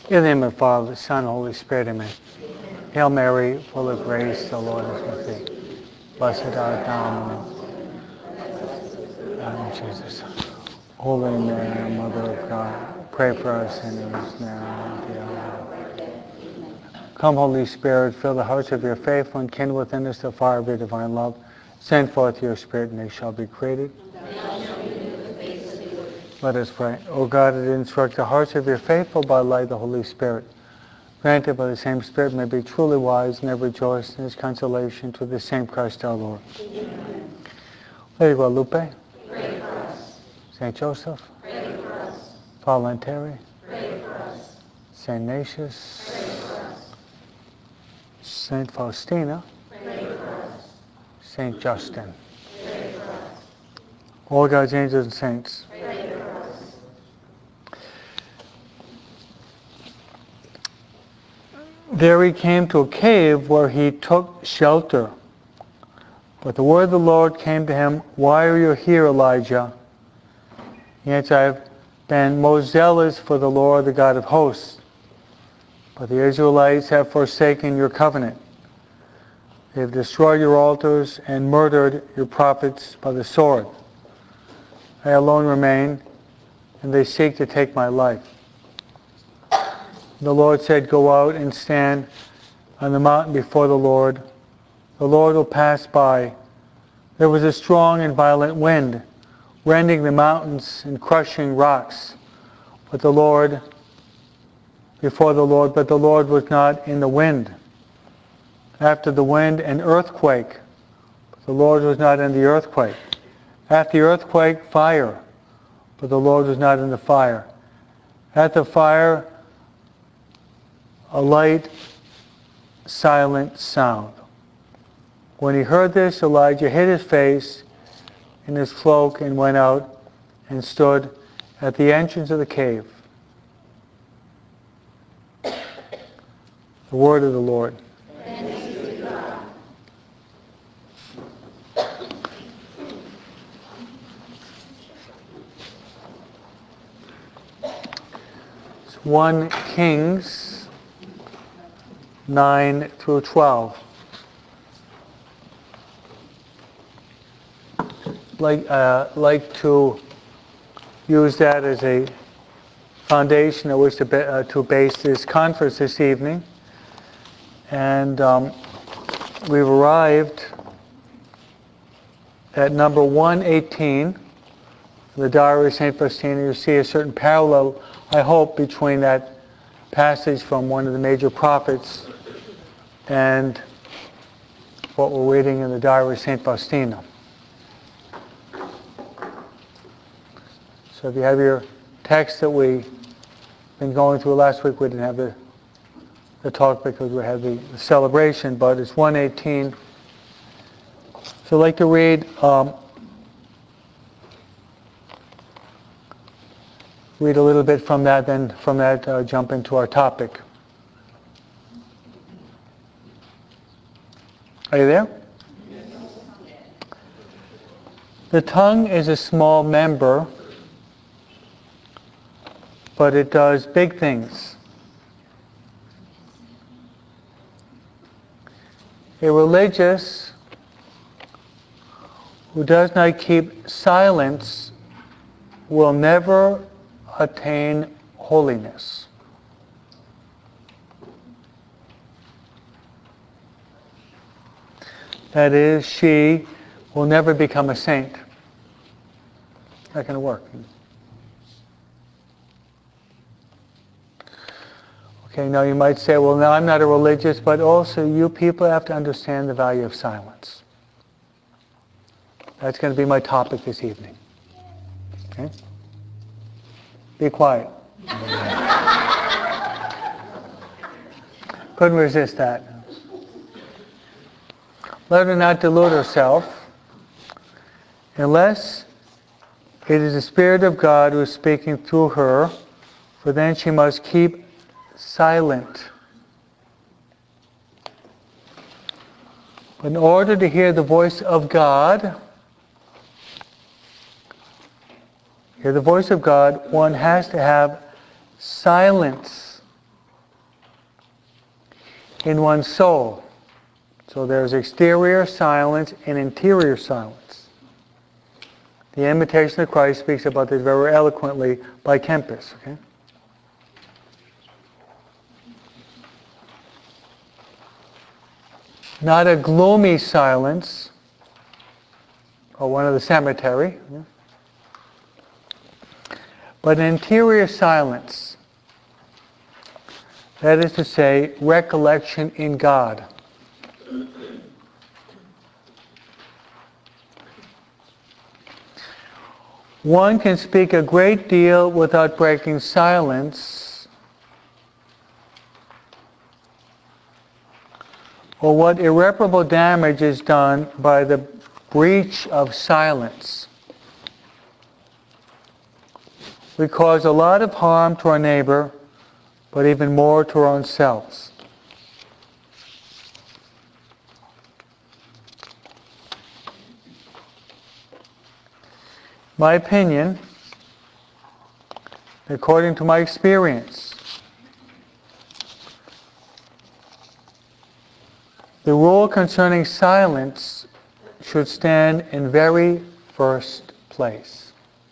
In the name of the Father, the Son, and the Holy Spirit, amen. Hail Mary, full of grace, the Lord is with thee. Blessed art thou among Jesus. Holy Mary, Mother of God, pray for us sinners now and at the hour of our death. Come, Holy Spirit, fill the hearts of your faithful and kindle within us the fire of your divine love. Send forth your Spirit, and they shall be created. Let us pray. O God, that instruct the hearts of your faithful by the light of the Holy Spirit, granted by the same Spirit may be truly wise and ever rejoice in his consolation through the same Christ our Lord. Amen. Lady Guadalupe, pray for us. Saint Joseph, pray for us. Father and Terry, pray for us. Saint Ignatius, pray for us. Saint Faustina, pray for us. Saint Justin, pray for us. All God's angels and saints, pray for us. There he came to a cave where he took shelter. But the word of the Lord came to him, "Why are you here, Elijah?" He answered, "I have been most zealous for the Lord, the God of hosts. But the Israelites have forsaken your covenant. They have destroyed your altars and murdered your prophets by the sword. I alone remain, and they seek to take my life." The Lord said, "Go out and stand on the mountain before the Lord. The Lord will pass by." There was a strong and violent wind, rending the mountains and crushing rocks. But the Lord was not in the wind. After the wind, an earthquake. But the Lord was not in the earthquake. After the earthquake, fire. But the Lord was not in the fire. At the fire, a light, silent sound. When he heard this, Elijah hid his face in his cloak and went out and stood at the entrance of the cave. The word of the Lord. Thanks be to God. It's 1 Kings 9 through 12. Like to use that as a foundation on which to base this conference this evening. And we've arrived at number 118, the Diary of St. Faustina. You see a certain parallel, I hope, between that passage from one of the major prophets and what we're reading in the Diary of St. Faustina. So if you have your text that we've been going through last week, we didn't have the talk because we had the celebration, but it's 118. So I'd like to read a little bit from that, then from that jump into our topic. Are you there? The tongue is a small member, but it does big things. A religious who does not keep silence will never attain holiness. That is, she will never become a saint. Not going to work. Okay, now you might say, well, no, I'm not a religious, but also you people have to understand the value of silence. That's going to be my topic this evening. Okay? Be quiet. Couldn't resist that. Let her not delude herself, unless it is the Spirit of God who is speaking through her, for then she must keep silent. But in order to hear the voice of God, one has to have silence in one's soul. So there's exterior silence and interior silence. The Imitation of Christ speaks about this very eloquently by Kempis. Okay? Not a gloomy silence, or one of the cemetery, but an interior silence. That is to say, recollection in God. One can speak a great deal without breaking silence, or what irreparable damage is done by the breach of silence. We cause a lot of harm to our neighbor, but even more to our own selves. My opinion, according to my experience, the rule concerning silence should stand in very first place.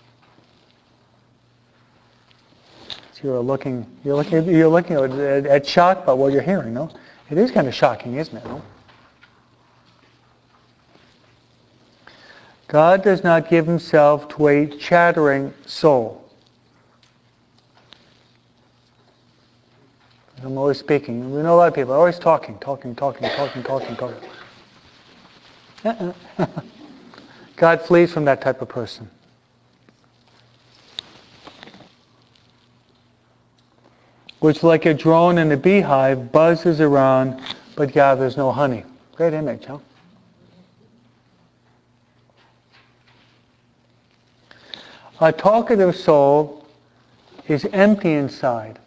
So you're looking at shock by what you're hearing, no? It is kind of shocking, isn't it? No? God does not give himself to a chattering soul. I'm always speaking. We know a lot of people are always talking. God flees from that type of person. Which, like a drone in a beehive, buzzes around but gathers no honey. Great image, huh? A talkative soul is empty inside.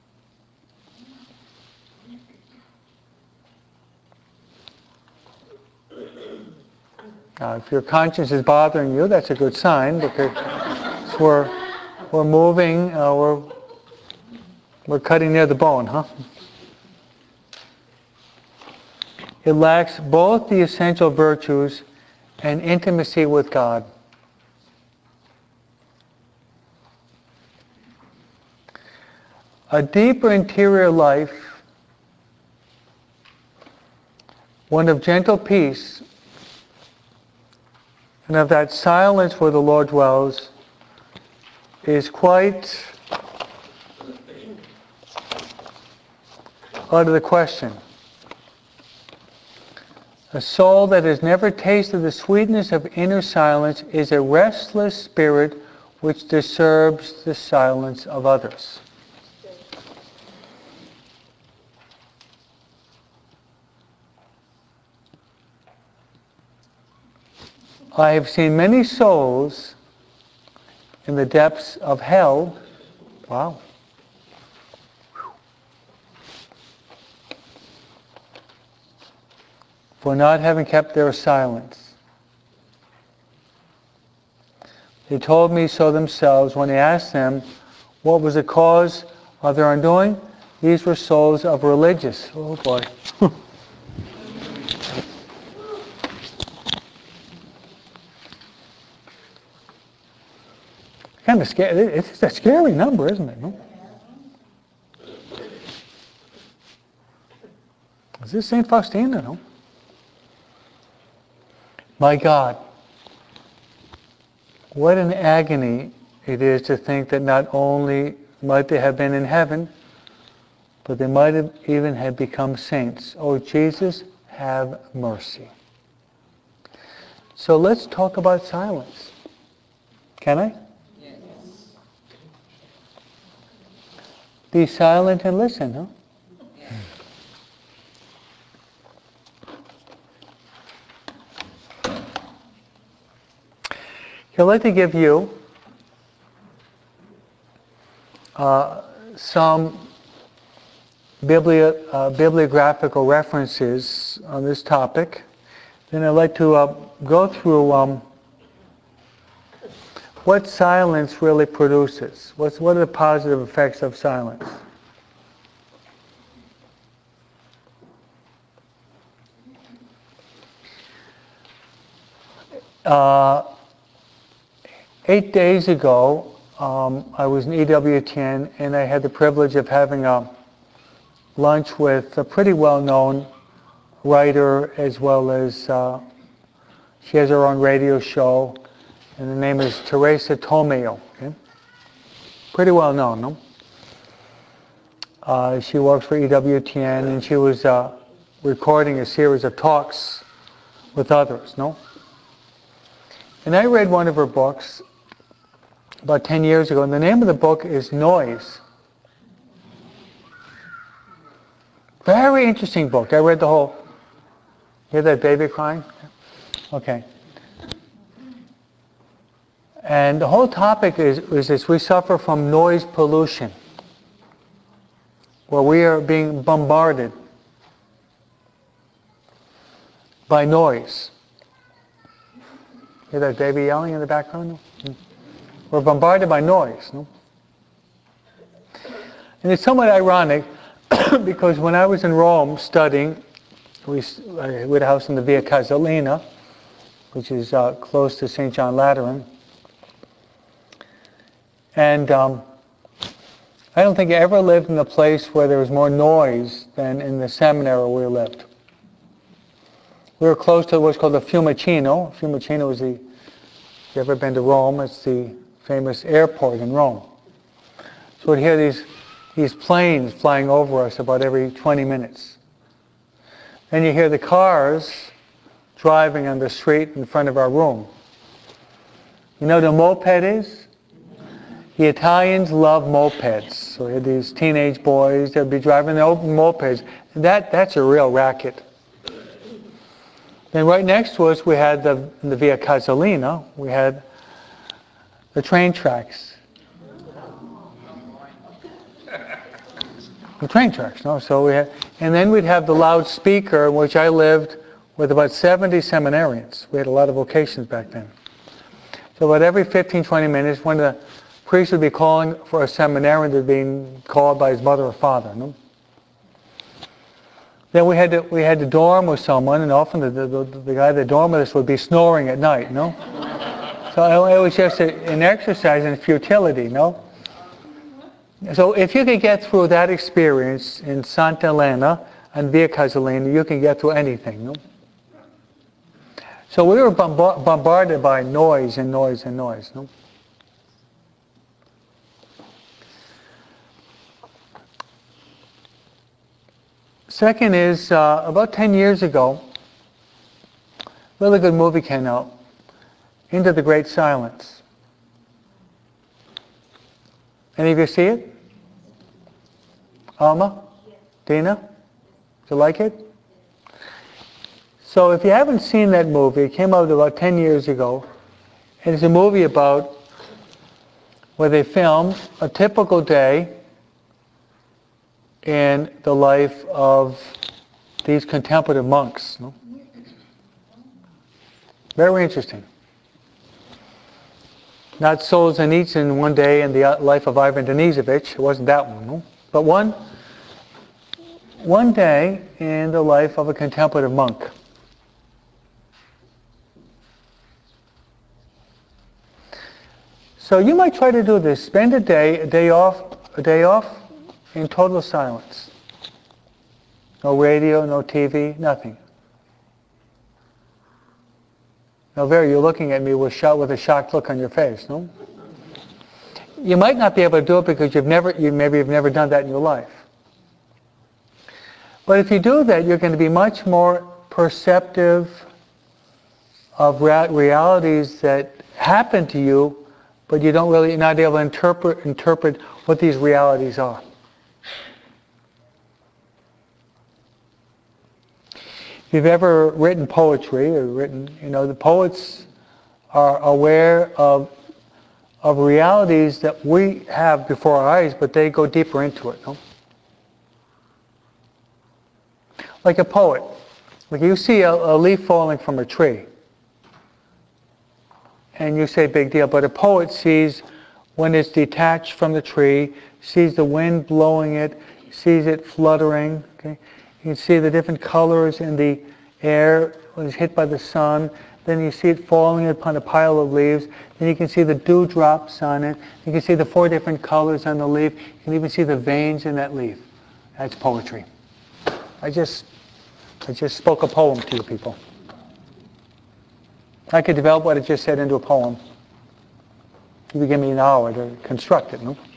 Now, if your conscience is bothering you, that's a good sign, because we're moving, we're cutting near the bone, huh? It lacks both the essential virtues and intimacy with God. A deeper interior life, one of gentle peace, and of that silence where the Lord dwells, is quite out of the question. A soul that has never tasted the sweetness of inner silence is a restless spirit which disturbs the silence of others. I have seen many souls in the depths of hell, wow, for not having kept their silence. They told me so themselves when I asked them what was the cause of their undoing. These were souls of religious. Oh boy. Kind of scary. It's a scary number, isn't it? No? Is this St. Faustina? No? My God, what an agony it is to think that not only might they have been in heaven, but they might have even have become saints. Oh, Jesus, have mercy. So let's talk about silence. Can I? Be silent and listen, huh? I'd like to give you some bibliographical references on this topic. Then I'd like to go through what silence really produces. What are the positive effects of silence? 8 days ago, I was in EWTN, and I had the privilege of having a lunch with a pretty well-known writer, as well as she has her own radio show, and the name is Teresa Tomeo. Okay? Pretty well known, no? She works for EWTN, and she was recording a series of talks with others, no? And I read one of her books about 10 years ago, and the name of the book is Noise. Very interesting book. I read the whole... Hear that baby crying? Okay. And the whole topic is this: we suffer from noise pollution, where we are being bombarded by noise. Hear that baby yelling in the background? We're bombarded by noise. No? And it's somewhat ironic because when I was in Rome studying, we had a house in the Via Casalina, which is close to St. John Lateran. And I don't think I ever lived in a place where there was more noise than in the seminary where we lived. We were close to what's called the Fiumicino. Fiumicino is if you've ever been to Rome, it's the famous airport in Rome. So we'd hear these planes flying over us about every 20 minutes. Then you hear the cars driving on the street in front of our room. You know what a moped is? The Italians love mopeds. So we had these teenage boys that would be driving their open mopeds. That's a real racket. Then right next to us we had the Via Casalina, we had the train tracks. The train tracks, no? So we had, and then we'd have the loudspeaker, in which I lived with about 70 seminarians. We had a lot of vocations back then. So about every 15, 20 minutes, one of the priests would be calling for a seminarian that was being called by his mother or father. No? Then we had to dorm with someone, and often the guy that dormed with us would be snoring at night. No, so it was just an exercise in futility. No. So if you can get through that experience in Santa Elena and Via Casalina, you can get through anything. No? So we were bombarded by noise and noise and noise. No? Second is, about 10 years ago, a really good movie came out, Into the Great Silence. Any of you see it? Alma? Yes. Dina? Do you like it? So if you haven't seen that movie, it came out about 10 years ago, and it's a movie about where they filmed a typical day in the life of these contemplative monks. No? Very interesting. Not Solzhenitsyn one day in the life of Ivan Denisovich. It wasn't that one. No? But one day in the life of a contemplative monk. So you might try to do this. Spend a day off in total silence. No radio, no TV, nothing. Now, Vera, you're looking at me with a shocked look on your face, no? You might not be able to do it because you've never done that in your life. But if you do that, you're going to be much more perceptive of realities that happen to you, but you're not able to interpret what these realities are. If you've ever written poetry the poets are aware of realities that we have before our eyes, but they go deeper into it. No? Like a poet. Like you see a leaf falling from a tree, and you say big deal, but a poet sees when it's detached from the tree, sees the wind blowing it, sees it fluttering. Okay? You can see the different colors in the air when it's hit by the sun, Then you see it falling upon a pile of leaves. Then you can see the dewdrops on it. You can see the 4 different colors on the leaf. You can even see the veins in that leaf. That's poetry. I just spoke a poem to you people. I could develop what I just said into a poem. You could give me an hour to construct it, no?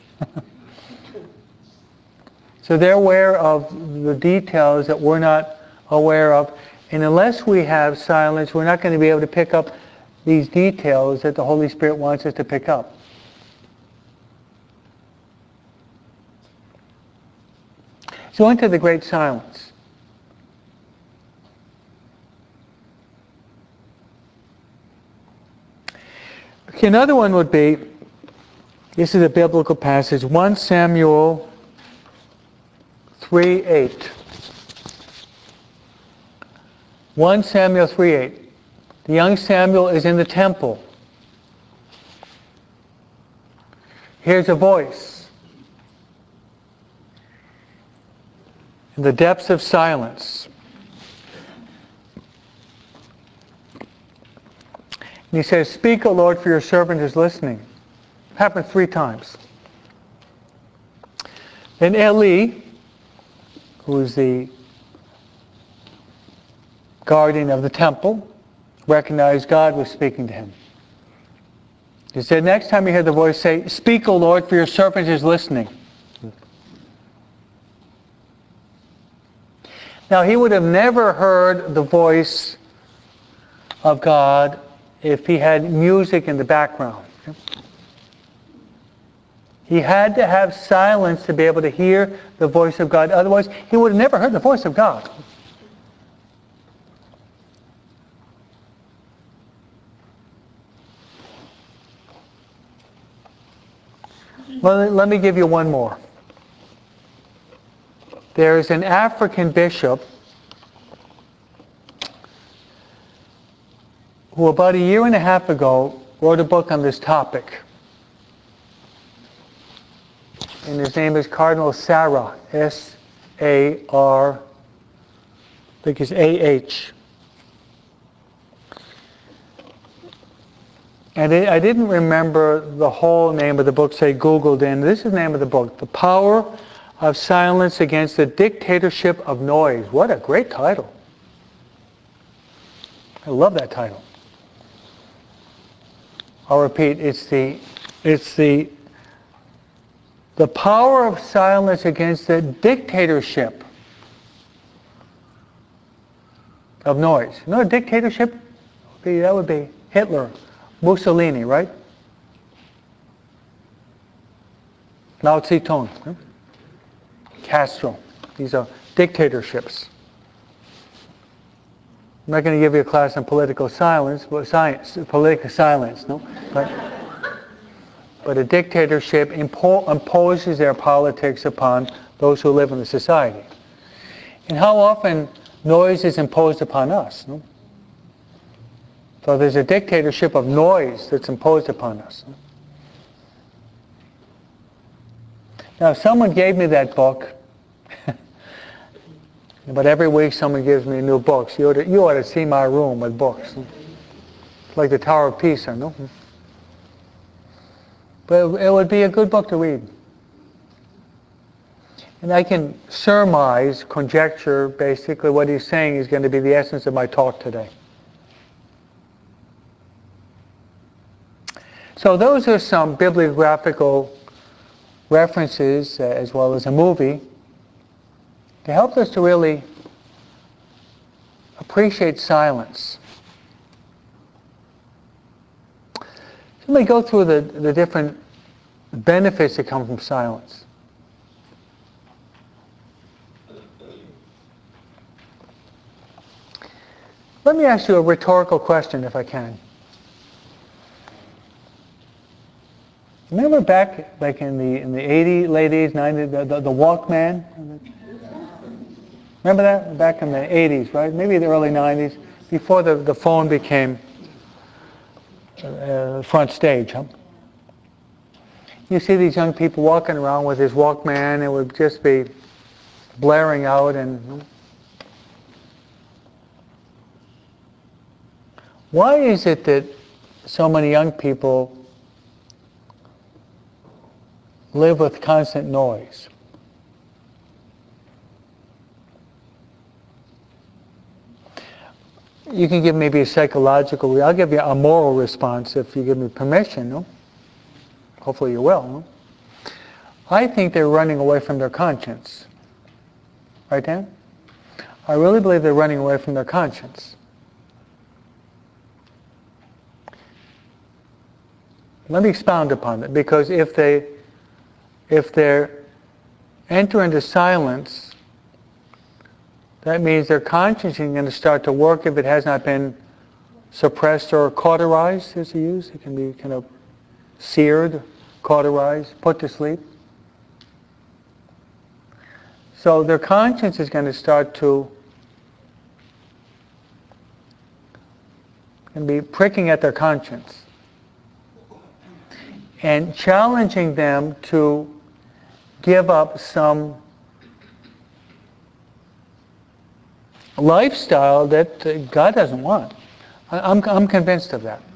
So they're aware of the details that we're not aware of. And unless we have silence, we're not going to be able to pick up these details that the Holy Spirit wants us to pick up. So into the great silence. Okay, another one would be, this is a biblical passage, 1 Samuel 3:8. 1 Samuel 3:8. The young Samuel is in the temple. Hears a voice. In the depths of silence. And he says, "Speak, O Lord, for your servant is listening." It happened 3 times. Then Eli, who is the guardian of the temple, recognized God was speaking to him. He said, next time you hear the voice, say, "Speak, O Lord, for your servant is listening." Now, he would have never heard the voice of God if he had music in the background. He had to have silence to be able to hear the voice of God. Otherwise, he would have never heard the voice of God. Well, let me give you one more. There is an African bishop who about 1.5 years ago wrote a book on this topic. And his name is Cardinal Sarah, S-A-R, I think it's A-H. And I didn't remember the whole name of the book, so I Googled in. This is the name of the book, The Power of Silence Against the Dictatorship of Noise. What a great title. I love that title. I'll repeat, it's the power of silence against the dictatorship of noise. You know what a dictatorship? That would be Hitler, Mussolini, right? Mao Zedong, right? Castro. These are dictatorships. I'm not going to give you a class on political silence, political silence, no? But a dictatorship imposes their politics upon those who live in the society. And how often noise is imposed upon us, no? So there's a dictatorship of noise that's imposed upon us. No? Now, if someone gave me that book, but every week someone gives me new books. You ought to see my room with books. It's like the Tower of Pisa, no? But it would be a good book to read. And I can surmise, conjecture, basically what he's saying is going to be the essence of my talk today. So those are some bibliographical references, as well as a movie, to help us to really appreciate silence. So let me go through the different benefits that come from silence. Let me ask you a rhetorical question, if I can. Remember back like in the 80s, late 80s, 90s, the Walkman? Remember that? Back in the 80s, right? Maybe the early 90s, before the phone became front stage. Huh? You see these young people walking around with his Walkman. It would just be blaring out. And Why is it that so many young people live with constant noise? You can give maybe a psychological, I'll give you a moral response if you give me permission, no? Hopefully you will, no? I think they're running away from their conscience. Right, Dan? I really believe they're running away from their conscience. Let me expound upon it, because if they enter into silence, that means their conscience is going to start to work if it has not been suppressed or cauterized, as you use. It can be kind of seared, cauterized, put to sleep. So their conscience is going to start to be pricking at their conscience and challenging them to give up some lifestyle that God doesn't want. I'm convinced of that.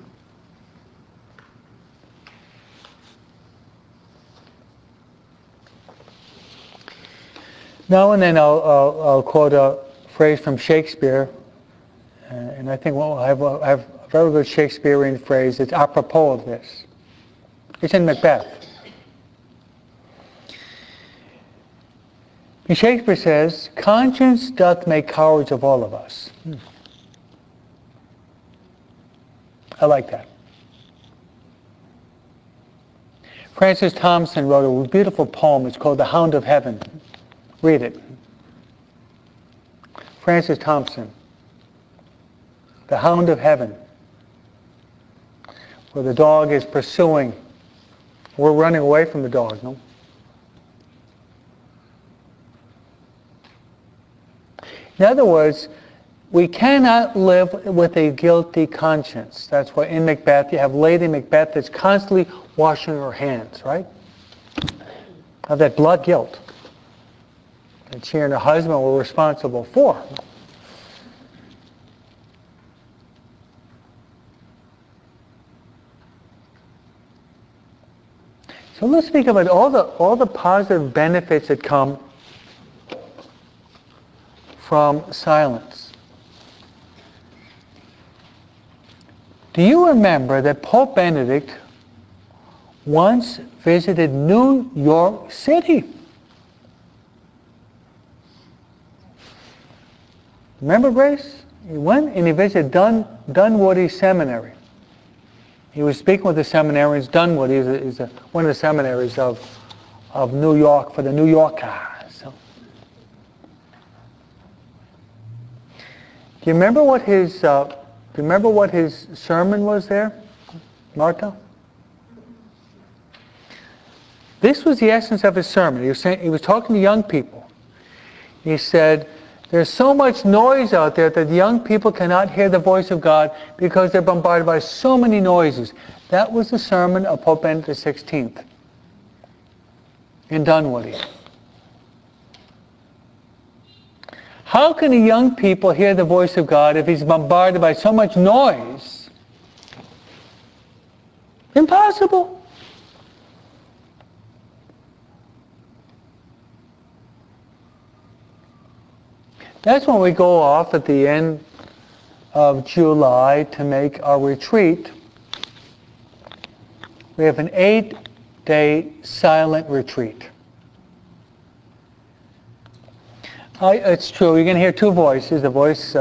Now and then I'll quote a phrase from Shakespeare, and I think I have a very good Shakespearean phrase. It's apropos of this. It's in Macbeth. And Shakespeare says, "Conscience doth make cowards of all of us." I like that. Francis Thompson wrote a beautiful poem. It's called "The Hound of Heaven." Read it. Francis Thompson, "The Hound of Heaven," where the dog is pursuing. We're running away from the dog, no? In other words, we cannot live with a guilty conscience. That's why in Macbeth you have Lady Macbeth that's constantly washing her hands, right? Of that blood guilt that she and her husband were responsible for. So let's speak about all the positive benefits that come from silence. Do you remember that Pope Benedict once visited New York City? Remember, Grace? He went and he visited Dunwoody Seminary. He was speaking with the seminarians. Dunwoody is one of the seminaries of New York for the New Yorkers. Do you remember what his sermon was there, Martha? This was the essence of his sermon. He was talking to young people. He said, "There's so much noise out there that young people cannot hear the voice of God because they're bombarded by so many noises." That was the sermon of Pope Benedict XVI in Dunwoody. How can the young people hear the voice of God if he's bombarded by so much noise? Impossible. That's when we go off at the end of July to make our retreat. We have an 8-day silent retreat. It's true. You're going to hear two voices. A voice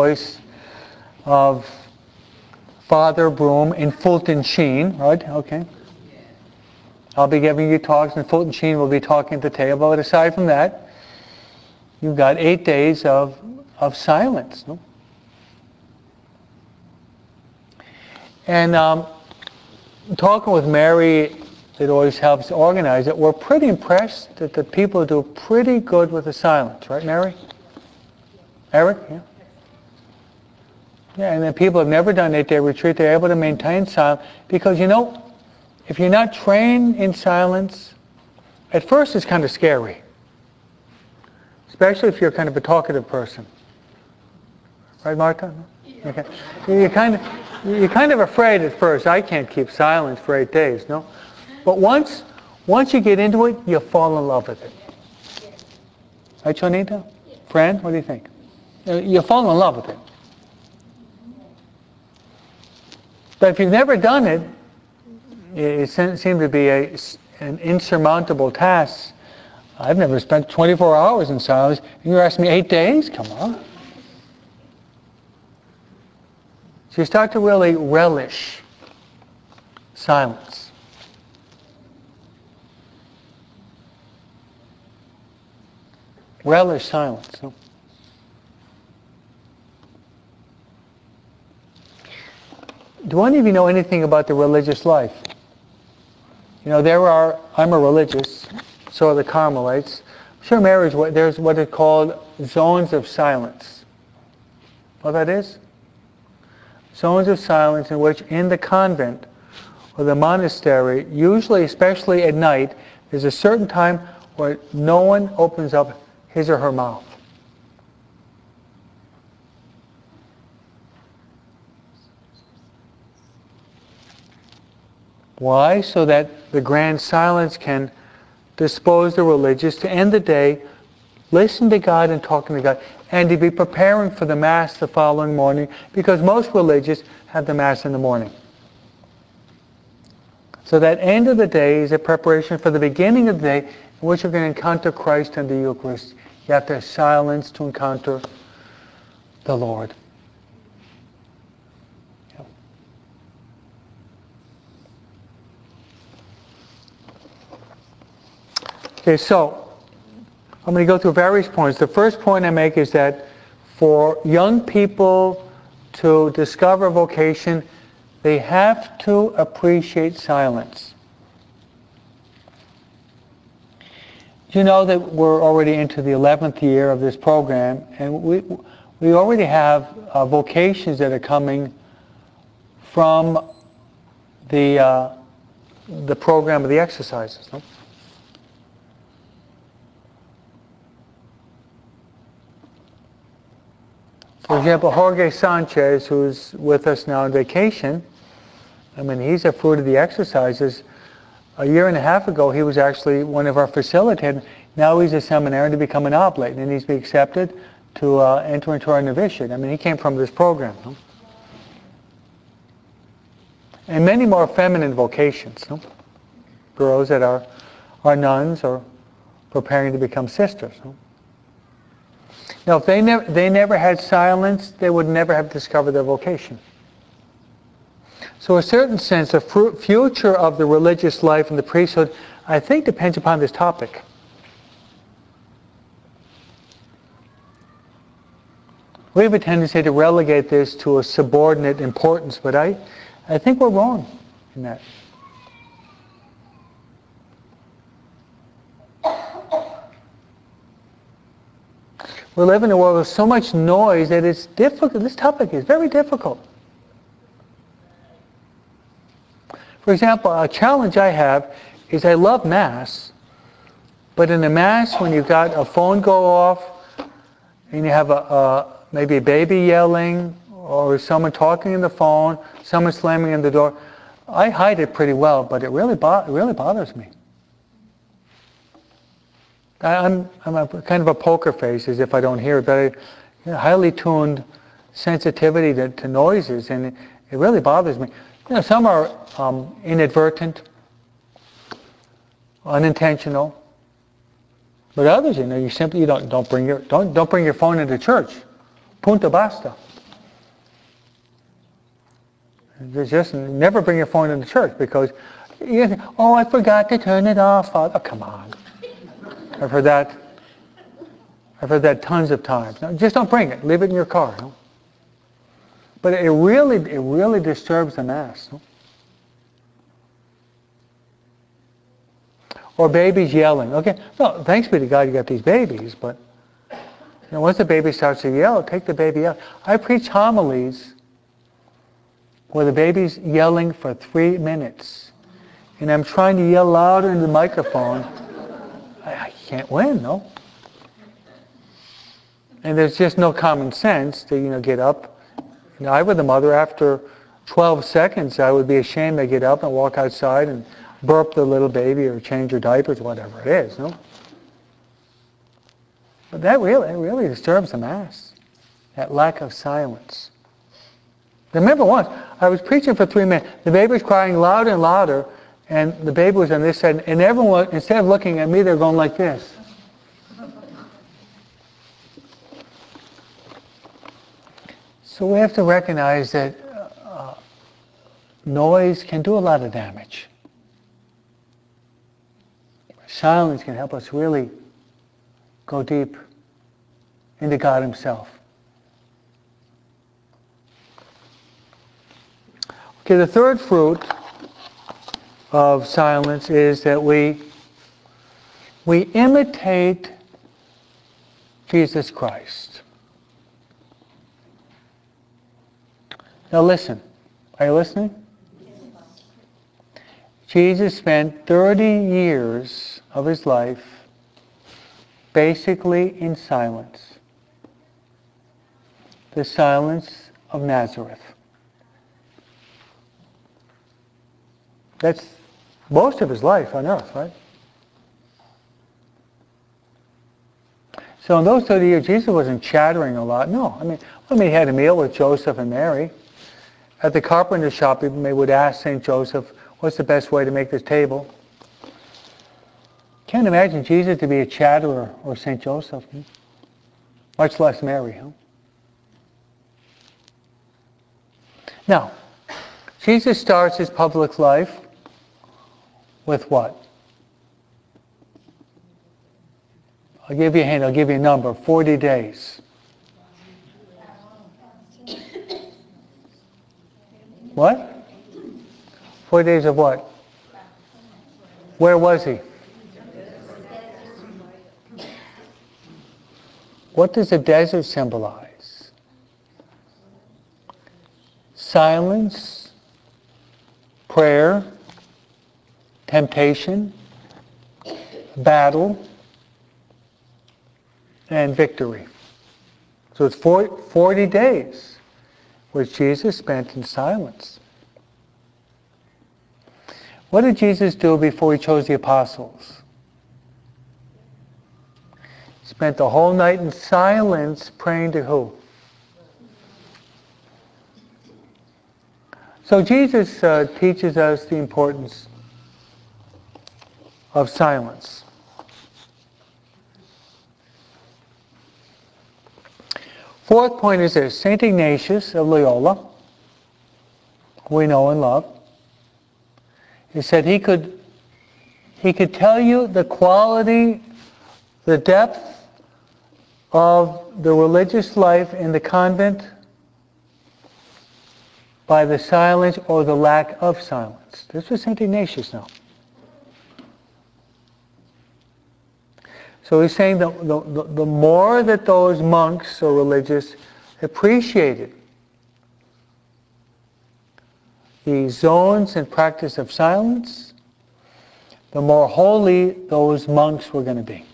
of Father Broom in Fulton Sheen, right? Okay. I'll be giving you talks, and Fulton Sheen will be talking at the table. But aside from that, you've got 8 days of silence. No? And talking with Mary, it always helps organize it. We're pretty impressed that the people do pretty good with the silence, right, Mary? Eric? Yeah. Yeah, and then people have never done 8-day retreat. They're able to maintain silence because, if you're not trained in silence, at first it's kind of scary, especially if you're kind of a talkative person. Right, Martha? Yeah. Okay. You're kind of afraid at first. I can't keep silence for 8 days, no? But once you get into it, you fall in love with it. Right, Jonita? Fran, what do you think? You fall in love with it. But if you've never done it, it seems to be an insurmountable task. I've never spent 24 hours in silence. You're asking me 8 days? Come on. So you start to really relish silence. Relish silence. No? Do any of you know anything about the religious life? You know, I'm a religious, so are the Carmelites. I'm sure there's what are called zones of silence. What that is? Zones of silence in which in the convent or the monastery, usually especially at night, there's a certain time where no one opens up his or her mouth. Why? So that the grand silence can dispose the religious to end the day, listen to God and talking to God, and to be preparing for the Mass the following morning, because most religious have the Mass in the morning. So that end of the day is a preparation for the beginning of the day in which you're going to encounter Christ and the Eucharist. You have to have silence to encounter the Lord. Okay, so I'm going to go through various points. The first point I make is that for young people to discover vocation, they have to appreciate silence. You know that we're already into the 11th year of this program, and we already have vocations that are coming from the program of the exercises. No? For example, Jorge Sanchez, who's with us now on vacation, I mean, he's a fruit of the exercises. A year and a half ago, he was actually one of our facilitators. Now he's a seminarian to become an oblate, and he's been accepted to enter into our novitiate. I mean, he came from this program. No? And many more feminine vocations. No? Girls that are nuns or preparing to become sisters. No? Now, if they never had silence, they would never have discovered their vocation. So a certain sense, the future of the religious life and the priesthood, I think, depends upon this topic. We have a tendency to relegate this to a subordinate importance, but I think we're wrong in that. We live in a world with so much noise that it's difficult. This topic is very difficult. For example, a challenge I have is I love Mass, but in the Mass, when you've got a phone go off, and you have maybe a baby yelling, or someone talking on the phone, someone slamming in the door, I hide it pretty well, but it really bothers me. I'm a kind of a poker face, as if I don't hear it, but highly tuned sensitivity to noises, and it really bothers me. You know, some are inadvertent, unintentional, but others, you know, you don't bring your phone into church. Punto basta. Just never bring your phone into church because I forgot to turn it off. Oh, come on. I've heard that tons of times. No, just don't bring it. Leave it in your car. No? But it really disturbs the Mass. No? Or babies yelling. Okay, no, thanks be to God you got these babies, but once the baby starts to yell, take the baby out. I preach homilies where the baby's yelling for 3 minutes, and I'm trying to yell louder into the microphone. I can't win, no? And there's just no common sense to, get up I with the mother, after 12 seconds, I would be ashamed to get up and walk outside and burp the little baby or change her diapers, whatever it is, no? But that really disturbs the Mass, that lack of silence. Remember once, I was preaching for 3 minutes. The baby was crying louder and louder, and the baby was on this side, and everyone, instead of looking at me, they're going like this. So we have to recognize that noise can do a lot of damage. Silence can help us really go deep into God Himself. Okay, the third fruit of silence is that we imitate Jesus Christ. Now listen. Are you listening? Jesus spent 30 years of His life basically in silence. The silence of Nazareth. That's most of His life on earth, right? So in those 30 years, Jesus wasn't chattering a lot. No, I mean, He had a meal with Joseph and Mary. At the carpenter shop, they would ask St. Joseph, what's the best way to make this table? Can't imagine Jesus to be a chatterer or St. Joseph, much less Mary. Huh? Now, Jesus starts His public life with what? I'll give you a hint, I'll give you a number, 40 days. What? 40 days of what? Where was He? What does the desert symbolize? Silence, prayer, temptation, battle, and victory. So it's 40 days which Jesus spent in silence. What did Jesus do before He chose the apostles? He spent the whole night in silence praying to who? So Jesus teaches us the importance of silence. Fourth point is this. St. Ignatius of Loyola, who we know and love, he said he could tell you the quality, the depth of the religious life in the convent by the silence or the lack of silence. This was St. Ignatius now. So he's saying that the more that those monks or religious appreciated the zones and practice of silence, the more holy those monks were going to be.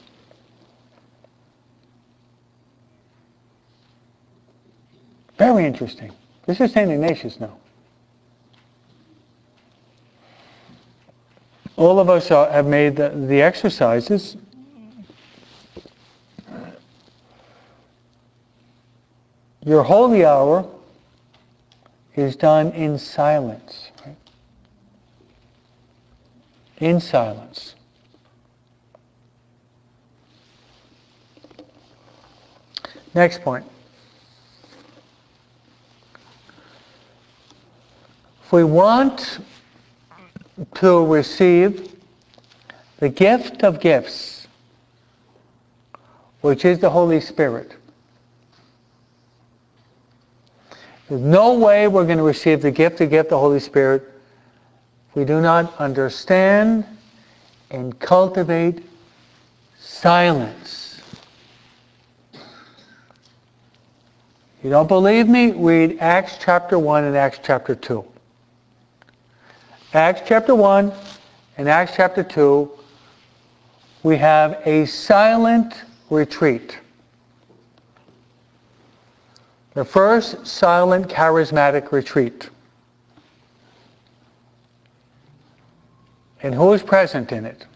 Very interesting. This is St. Ignatius now. All of us have made the exercises. Your holy hour is done in silence. Right? In silence. Next point. If we want to receive the gift of gifts, which is the Holy Spirit, there's no way we're going to receive the gift of the Holy Spirit if we do not understand and cultivate silence. You don't believe me? Read Acts chapter 1 and Acts chapter 2. Acts chapter 1 and Acts chapter 2, we have a silent retreat. The first silent charismatic retreat. And who was present in it?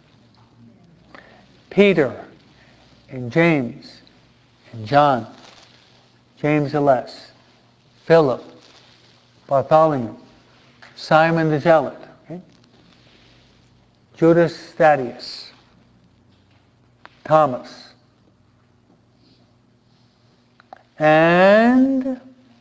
Peter and James and John, James the Less, Philip, Bartholomew, Simon the Zealot, okay? Judas Thaddeus, Thomas, and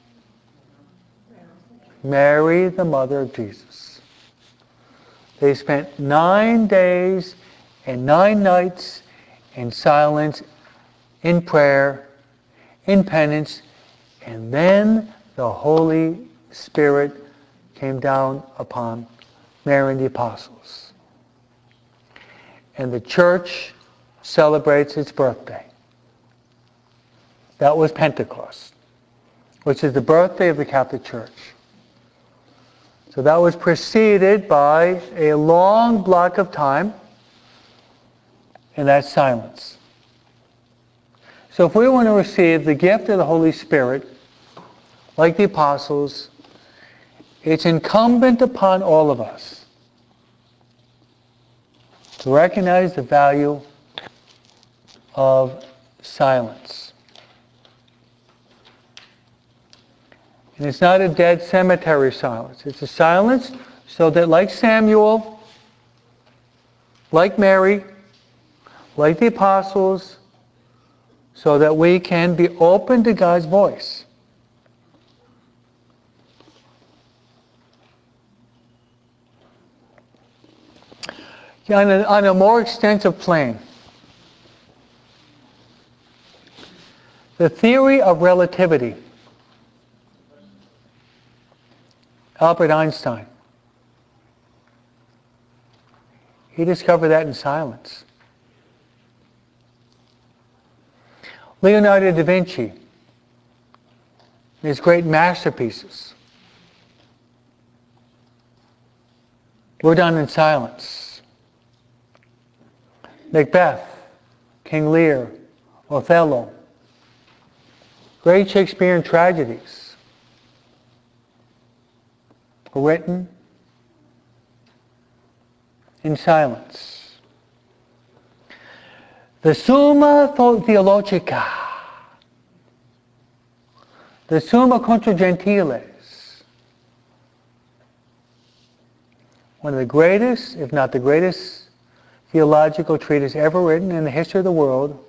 Mary, the mother of Jesus. They spent 9 days and 9 nights in silence, in prayer, in penance, and then the Holy Spirit came down upon Mary and the apostles. And the church celebrates its birthday. That was Pentecost, which is the birthday of the Catholic Church. So that was preceded by a long block of time, and that's silence. So if we want to receive the gift of the Holy Spirit, like the apostles, it's incumbent upon all of us to recognize the value of silence. And it's not a dead cemetery silence. It's a silence so that, like Samuel, like Mary, like the apostles, so that we can be open to God's voice. On a more extensive plane, the theory of relativity, Albert Einstein, he discovered that in silence. Leonardo da Vinci, his great masterpieces, were done in silence. Macbeth, King Lear, Othello, great Shakespearean tragedies were written in silence. The Summa Theologica, the Summa Contra Gentiles, one of the greatest, if not the greatest, theological treatise ever written in the history of the world,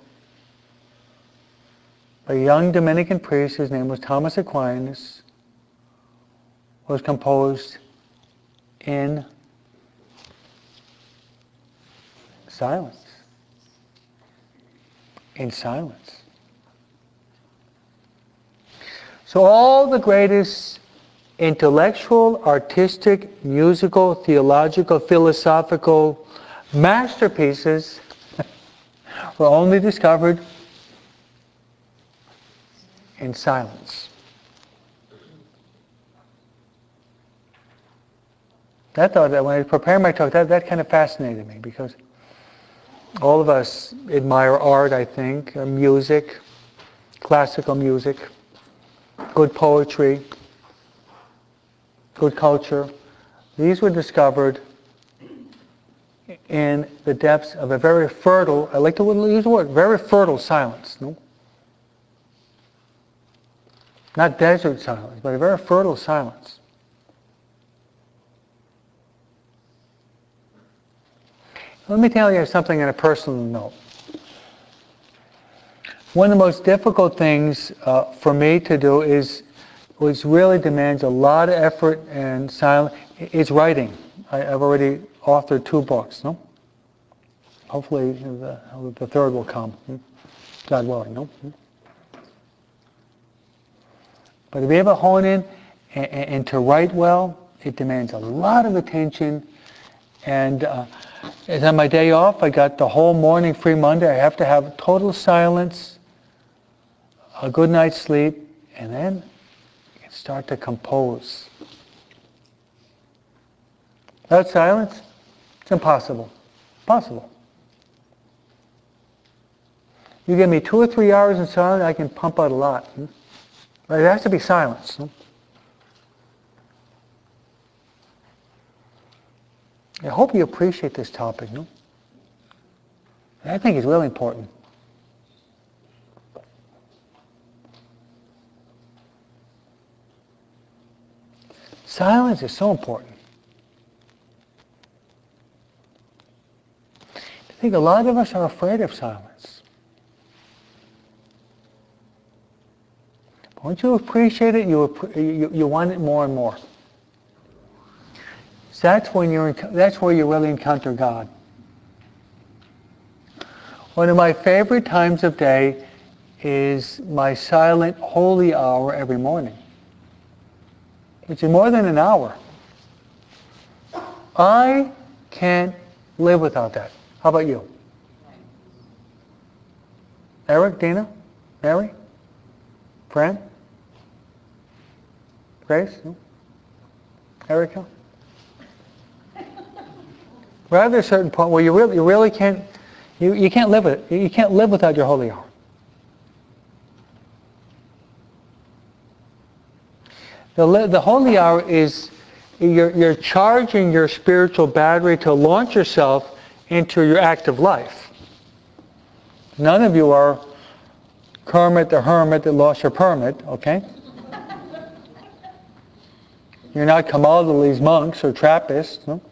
by a young Dominican priest, his name was Thomas Aquinas, was composed in silence. In silence. So all the greatest intellectual, artistic, musical, theological, philosophical masterpieces were only discovered in silence. I thought that when I was preparing my talk, that kind of fascinated me, because all of us admire art, I think, music, classical music, good poetry, good culture. These were discovered in the depths of a very fertile, I like to use the word, very fertile silence. No? Not desert silence, but a very fertile silence. Let me tell you something on a personal note. One of the most difficult things for me to do which really demands a lot of effort and silence, is writing. I've already authored 2 books, no? Hopefully the third will come, God willing, no? But to be able to hone in and to write well, it demands a lot of attention. And on my day off, I got the whole morning free Monday. I have to have total silence, a good night's sleep, and then you can start to compose. Without silence, it's impossible. Possible. You give me 2 or 3 hours in silence, I can pump out a lot. Right? There has to be silence. No? I hope you appreciate this topic. No? I think it's really important. Silence is so important. I think a lot of us are afraid of silence. But once you appreciate it, you want it more and more. So that's where you really encounter God. One of my favorite times of day is my silent holy hour every morning, which is more than an hour. I can't live without that. How about you? Eric, Dina, Mary, Fran, Grace, no? Erica? We're at a certain point where you really can't. You can't live with it. You can't live without your holy hour. The holy hour is you're charging your spiritual battery to launch yourself into your active life. None of you are Kermit the Hermit that lost your permit, okay? You're not Kamaldali's monks or Trappists, no?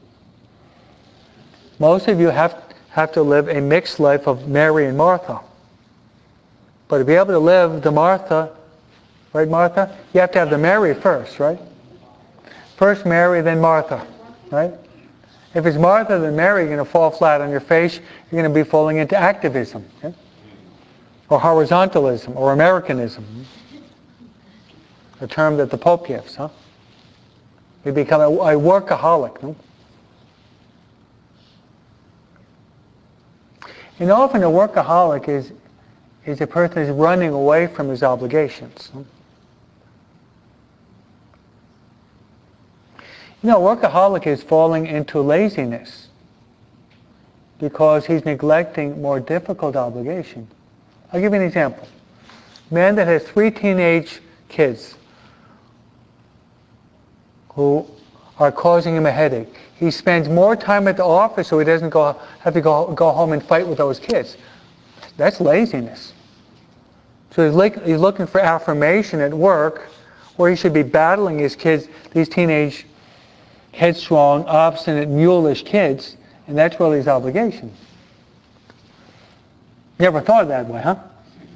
Most of you have to live a mixed life of Mary and Martha. But to be able to live the Martha, right, Martha? You have to have the Mary first, right? First Mary, then Martha, right? If it's Martha, then Mary, you're going to fall flat on your face. You're going to be falling into activism, okay? Or horizontalism, or Americanism, a term that the Pope gives, huh? You become a workaholic, no? And often a workaholic is a person who's running away from his obligations. No? You know, a workaholic is falling into laziness because he's neglecting more difficult obligations. I'll give you an example. A man that has 3 teenage kids who are causing him a headache. He spends more time at the office so he doesn't have to go home and fight with those kids. That's laziness. So he's looking for affirmation at work where he should be battling his kids, these teenage, headstrong, obstinate, mulish kids, and that's really his obligation. You ever thought that way, huh?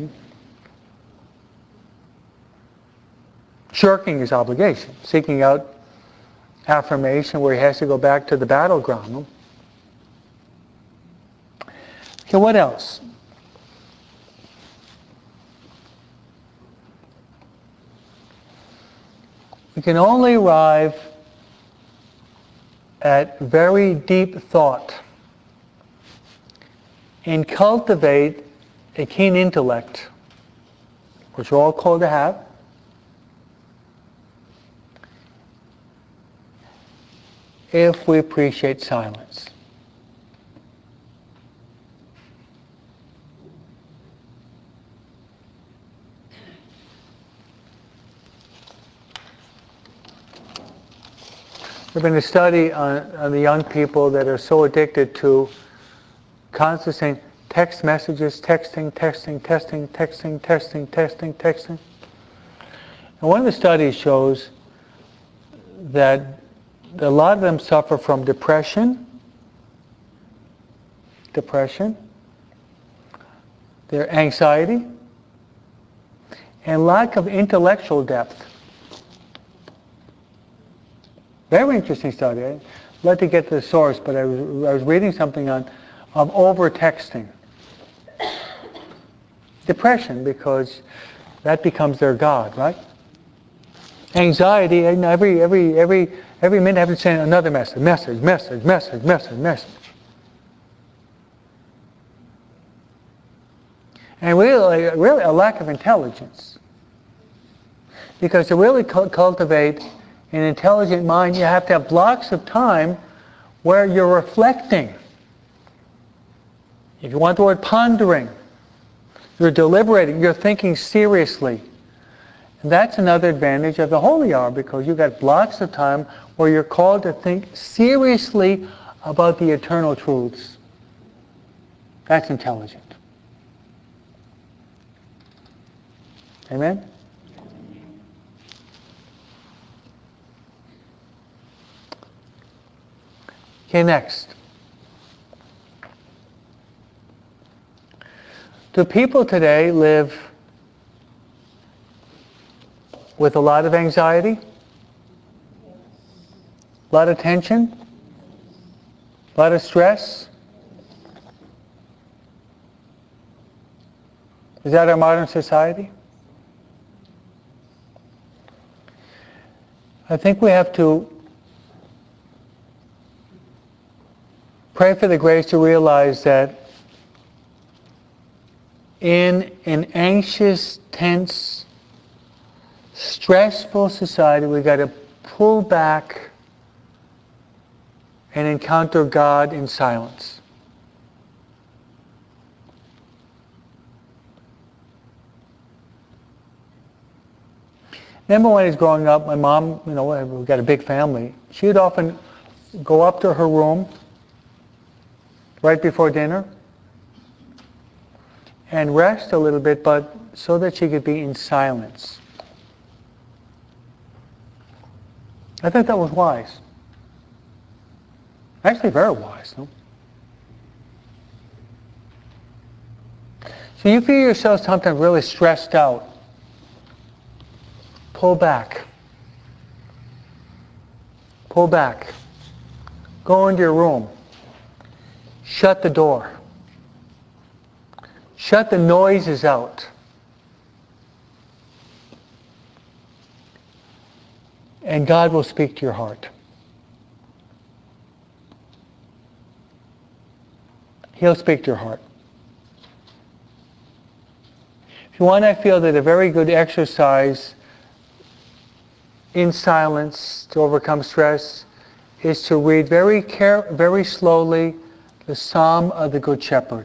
Shirking his obligation, seeking out affirmation where he has to go back to the battleground. Okay, what else? We can only arrive at very deep thought and cultivate a keen intellect, which we're all called to have, if we appreciate silence. There's been a study on the young people that are so addicted to constantly saying text messages, texting. And one of the studies shows that a lot of them suffer from depression, their anxiety, and lack of intellectual depth. Very interesting study. I'd like to get to the source, but I was reading something of over-texting. Depression, because that becomes their God, right? Anxiety, and every minute I have to send another message. And really a lack of intelligence. Because to really cultivate an intelligent mind, you have to have blocks of time where you're reflecting. If you want the word pondering, you're deliberating, you're thinking seriously. And that's another advantage of the holy hour, because you got blocks of time where you're called to think seriously about the eternal truths. That's intelligent. Amen? Okay, next. Do people today live with a lot of anxiety? A lot of tension? A lot of stress? Is that our modern society? I think we have to pray for the grace to realize that in an anxious, tense, stressful society, we've got to pull back and encounter God in silence. Remember when I was growing up, my mom, we got a big family. She would often go up to her room right before dinner and rest a little bit, but so that she could be in silence. I think that was wise. Actually, very wise, no? So you feel yourself sometimes really stressed out. Pull back. Pull back. Go into your room. Shut the door. Shut the noises out. And God will speak to your heart. He'll speak to your heart. If you want, I feel that a very good exercise in silence to overcome stress is to read very slowly the Psalm of the Good Shepherd.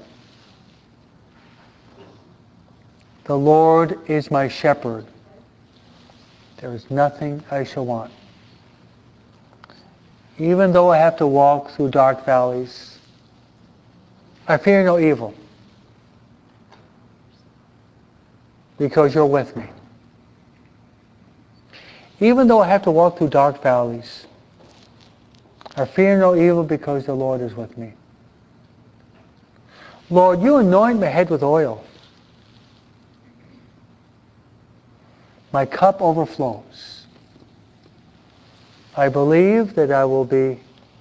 The Lord is my shepherd. There is nothing I shall want. Even though I have to walk through dark valleys, I fear no evil, because you're with me. Even though I have to walk through dark valleys, I fear no evil, because the Lord is with me. Lord, you anoint my head with oil. My cup overflows. I believe that I will be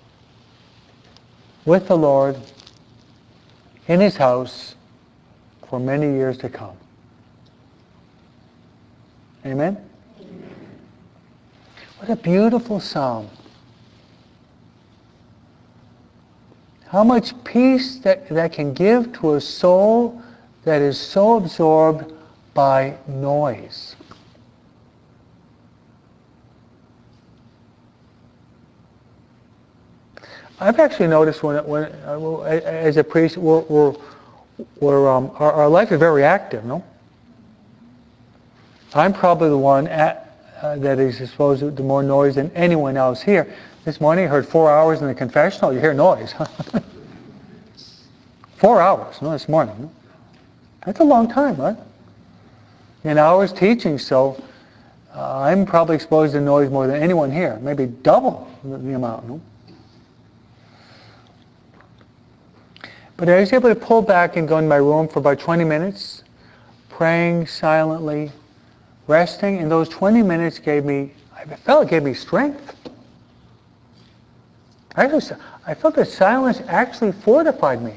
with the Lord in His house for many years to come. Amen? What a beautiful psalm. How much peace that can give to a soul that is so absorbed by noise. I've actually noticed when as a priest, our life is very active, no? I'm probably the one that is exposed to more noise than anyone else here. This morning I heard 4 hours in the confessional. You hear noise. 4 hours, no, this morning. No? That's a long time, right? And hours teaching, so I'm probably exposed to noise more than anyone here, maybe double the amount. No? But I was able to pull back and go in my room for about 20 minutes, praying silently, resting, and those 20 minutes gave me strength. I felt that silence actually fortified me.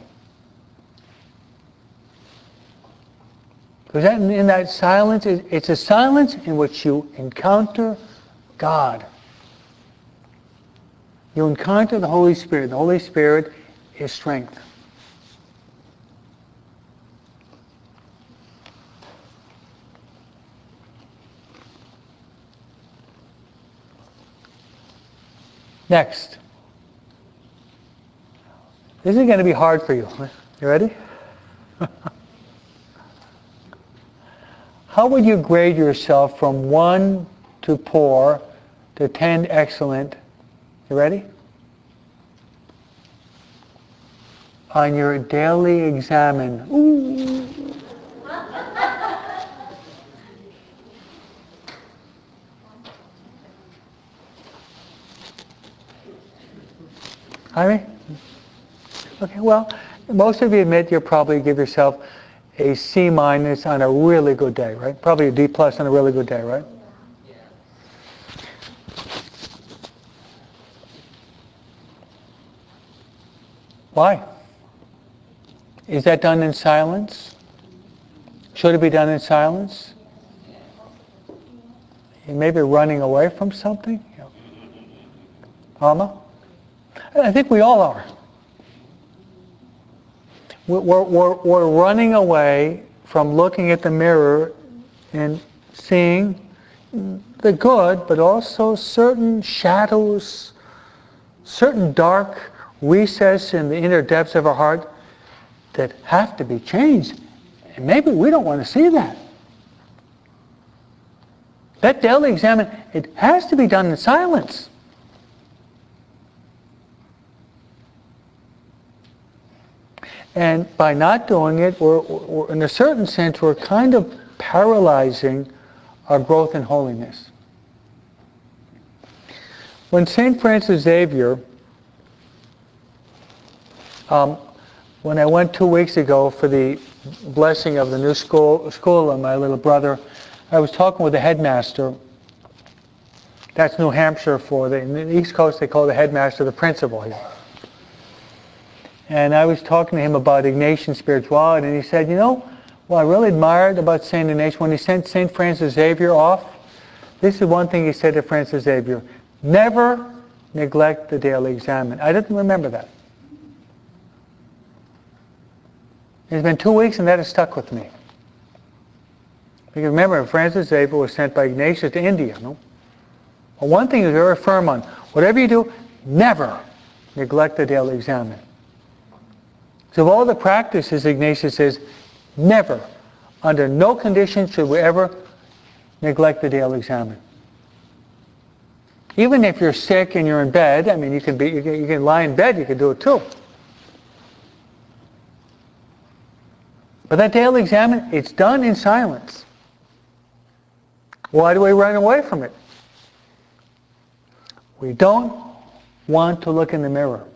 Because in that silence, it's a silence in which you encounter God. You encounter the Holy Spirit. The Holy Spirit is strength. Next. This is going to be hard for you. You ready? how would you grade yourself from 1 to poor to 10 excellent? You ready? On your daily examen. Ooh. I mean, okay, well, most of you admit you'll probably give yourself a C- on a really good day, right? Probably a D+ on a really good day, right? Why? Is that done in silence? Should it be done in silence? You may be running away from something? Alma? I think we all are. We're running away from looking at the mirror and seeing the good, but also certain shadows, certain dark recess in the inner depths of our heart that have to be changed. And maybe we don't want to see that. That daily examen, it has to be done in silence. And by not doing it, we're in a certain sense, we're kind of paralyzing our growth in holiness. When St. Francis Xavier, when I went 2 weeks ago for the blessing of the new school of my little brother, I was talking with the headmaster. That's New Hampshire in the East Coast they call the headmaster the principal here. And I was talking to him about Ignatian spirituality, and he said, what I really admired about St. Ignatius, when he sent St. Francis Xavier off, this is one thing he said to Francis Xavier: never neglect the daily examen. I didn't remember that. It's been 2 weeks, and that has stuck with me. Because remember, Francis Xavier was sent by Ignatius to India. No? Well, one thing is very firm on: whatever you do, never neglect the daily examen. So of all the practices, Ignatius says, never, under no conditions should we ever neglect the daily examen. Even if you're sick and you're in bed, I mean, you can lie in bed, you can do it too. But that daily examen, it's done in silence. Why do we run away from it? We don't want to look in the mirror.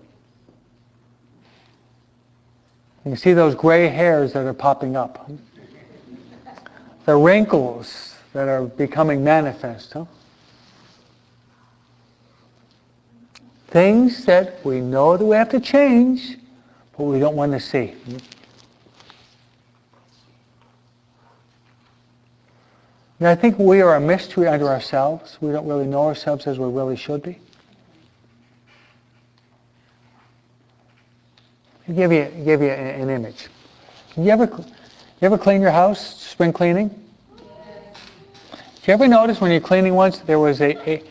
You see those gray hairs that are popping up. The wrinkles that are becoming manifest. Things that we know that we have to change, but we don't want to see. And I think we are a mystery unto ourselves. We don't really know ourselves as we really should be. I'll give you an image. You ever clean your house, spring cleaning? Did you ever notice when you're cleaning once there was a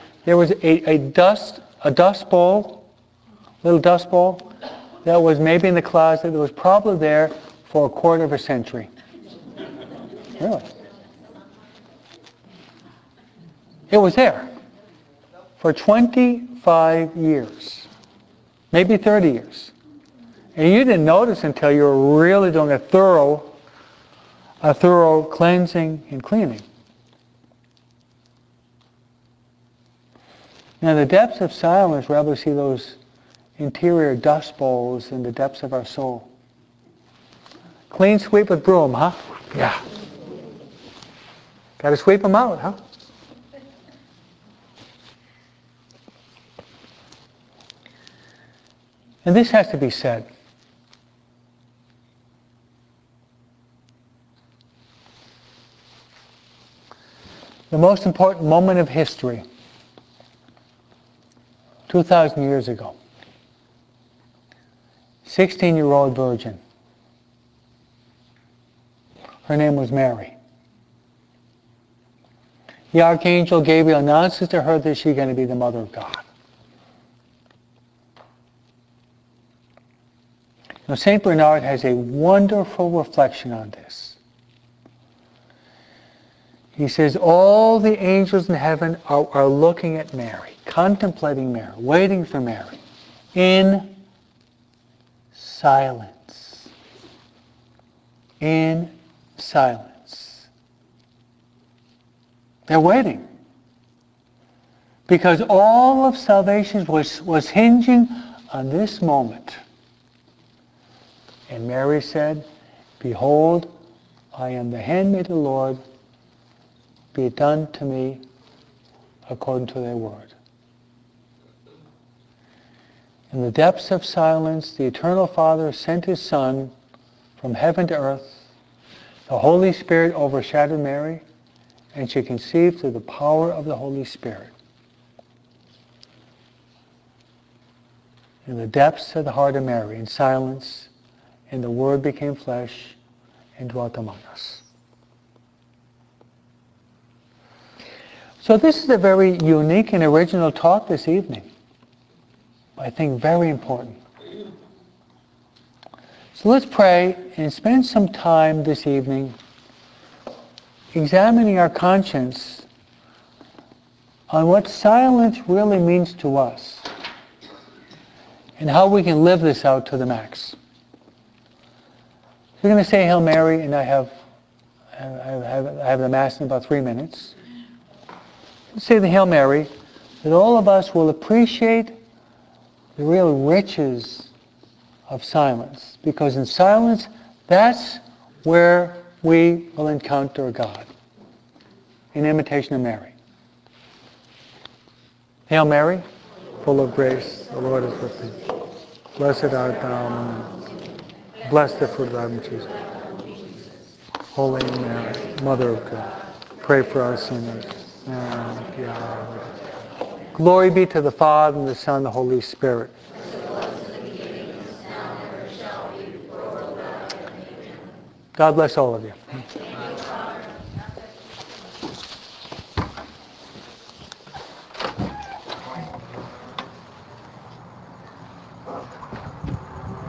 dust bowl, little dust bowl that was maybe in the closet that was probably there for a quarter of a century? Really? It was there for 25 years, maybe 30 years. And you didn't notice until you were really doing a thorough cleansing and cleaning. Now, in the depths of silence, we're able to see those interior dust bowls in the depths of our soul. Clean sweep with broom, huh? Yeah. Got to sweep them out, huh? And this has to be said. The most important moment of history, 2,000 years ago. 16-year-old virgin. Her name was Mary. The Archangel Gabriel announces to her that she's going to be the Mother of God. Now, St. Bernard has a wonderful reflection on this. He says all the angels in heaven are looking at Mary, contemplating Mary, waiting for Mary, in silence. In silence. They're waiting. Because all of salvation was hinging on this moment. And Mary said, "Behold, I am the handmaid of the Lord. Be it done to me according to thy word." In the depths of silence, the Eternal Father sent his Son from heaven to earth. The Holy Spirit overshadowed Mary, and she conceived through the power of the Holy Spirit. In the depths of the heart of Mary, in silence, and the Word became flesh and dwelt among us. So this is a very unique and original talk this evening. I think very important. So let's pray and spend some time this evening examining our conscience on what silence really means to us and how we can live this out to the max. We're going to say Hail Mary, and I have the Mass in about 3 minutes. Let's say the Hail Mary, that all of us will appreciate the real riches of silence. Because in silence, that's where we will encounter God, in imitation of Mary. Hail Mary, full of grace, the Lord is with thee. Blessed art thou among women. Blessed the fruit of thy womb, Jesus. Holy Mary, Mother of God, pray for us sinners. Now and at the hour of our death. Glory be to the Father, and the Son, and the Holy Spirit. God bless all of you.